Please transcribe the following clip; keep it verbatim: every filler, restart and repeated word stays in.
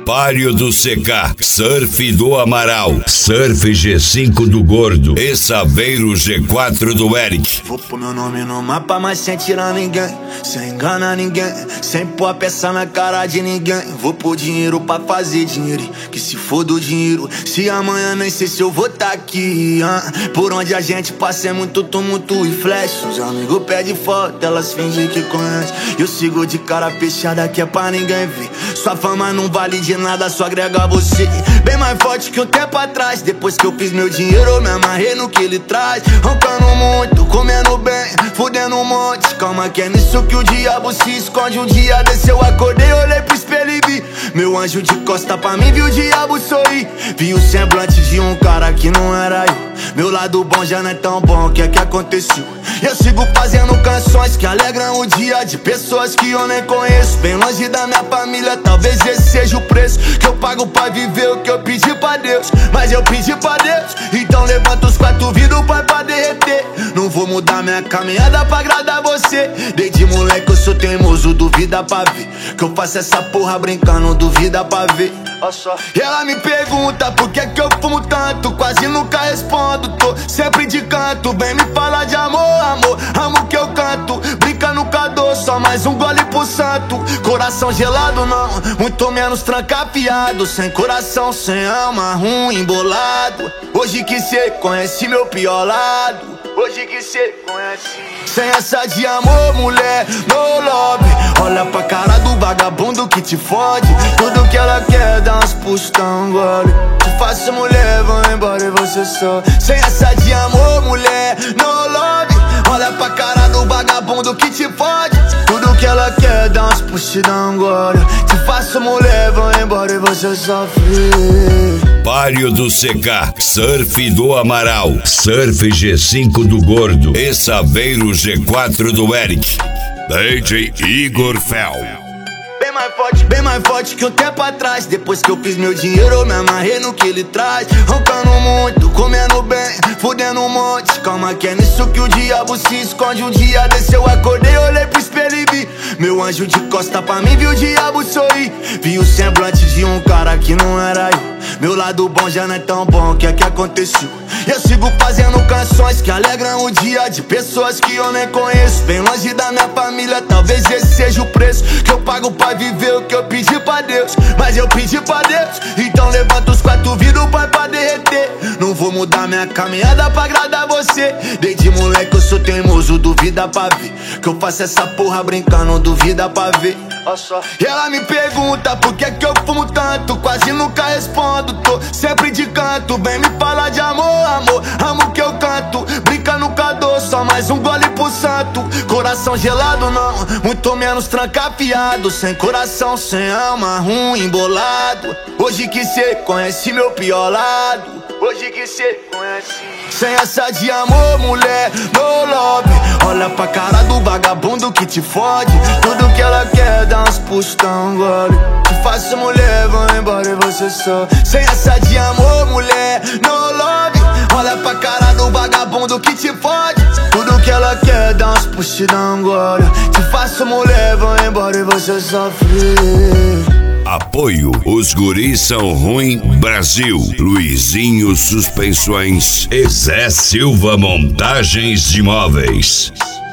Palio do C K, Surf do Amaral, Surf G cinco do Gordo e Saveiro G quatro do Eric. Vou pôr meu nome no mapa, mas sem tirar ninguém, sem enganar ninguém, sem pôr a peça na cara de ninguém. Vou pôr dinheiro pra fazer dinheiro, que se for do dinheiro, se amanhã nem sei se eu vou tá aqui. ah. Por onde a gente passa é muito tumulto e flash. Os amigos pedem foto, elas fingem que conhecem. Eu sigo de cara fechada que é pra ninguém ver. Sua fama não vale de nada, só agrega você. Bem mais forte que um tempo atrás. Depois que eu fiz meu dinheiro, eu me amarrei no que ele traz. Roncando muito, comendo bem, fudendo um monte. Calma que é nisso que o diabo se esconde. Um dia desse eu acordei, olhei pro espelho e vi meu anjo de costa pra mim, vi o diabo sorrir. Vi o semblante de um cara que não era eu. Meu lado bom já não é tão bom, o que é que aconteceu? Eu sigo fazendo canções que alegram o dia de pessoas que eu nem conheço. Bem longe da minha família, talvez esse seja o preço que eu pago pra viver o que eu pedi pra Deus. Mas eu pedi pra Deus, então levanta os quatro vidros pra, pra derreter. Não vou mudar minha caminhada pra agradar você. Desde moleque eu sou teimoso, duvida pra ver que eu faço essa porra brincando, duvida pra ver. E ela me pergunta por que que eu fumo tanto, quase nunca respondo, tô sempre de canto. Vem me falar de amor, amor, amo que eu canto. Brinca no cador, só mais um gole pro santo. Coração gelado não, muito menos trancafiado. Sem coração, sem alma, ruim, embolado. Hoje que cê conhece meu pior lado, hoje que cê conhece. Sem essa de amor, mulher, no lobby. Olha pra cara do vagabundo que te fode. Tudo que ela quer, dá uns puxos, dá um gole. Te faço mulher, vou embora e você só. Sem essa de amor, mulher, no lobby. Olha pra cara do vagabundo que te fode. Tudo que ela quer, dá uns puxos, dá um gole. Te faço mulher, vou embora e você sofre. Palio do C K, Surf do Amaral, Surf G cinco do Gordo e Saveiro G quatro do Eric. D J Igor Fel. Bem mais forte, bem mais forte que um tempo atrás. Depois que eu fiz meu dinheiro, eu me amarrei no que ele traz. Roncando muito, comendo bem, fudendo um monte. Calma que é nisso que o diabo se esconde. Um dia desse eu acordei, olhei pro espelho e vi meu anjo de costa pra mim, vi o diabo sorrir. Vi o semblante de um cara que não era eu. Meu lado bom já não é tão bom, o que é que aconteceu? Eu sigo fazendo canções que alegram o dia de pessoas que eu nem conheço. Bem longe da minha família, talvez esse seja o preço que eu pago pra viver o que eu pedi pra Deus. Mas eu pedi pra Deus, então levanta os quatro vidros pra, pra derreter. Não vou mudar minha caminhada pra agradar você. Desde moleque eu sou teimoso, duvida pra ver que eu faço essa porra brincando, duvida pra ver. E ela me pergunta por que que eu fumo tanto, quase nunca respondo, tô sempre de canto. Vem me falar de amor, amor, amo que eu canto. Brinca no cador, só mais um gole pro santo. Coração gelado não, muito menos trancafiado. Sem coração, sem alma, ruim, embolado. Hoje que cê conhece meu pior lado, hoje que cê conhece. Sem essa de amor, mulher, no lobby. Olha pra cara do vagabundo que te fode. Tudo que ela quer, dá uns puxos, dá um gole. Te faço mulher, vou embora e você só. Sem essa de amor, mulher, no lobby. Olha pra cara do vagabundo que te fode. Tudo que ela quer, dá uns puxos, dá um gole. Te faço mulher, vou embora e você sofre. Apoio, os guris são ruim, Brasil, Luizinho Suspensões e Zé Silva Montagens de Móveis.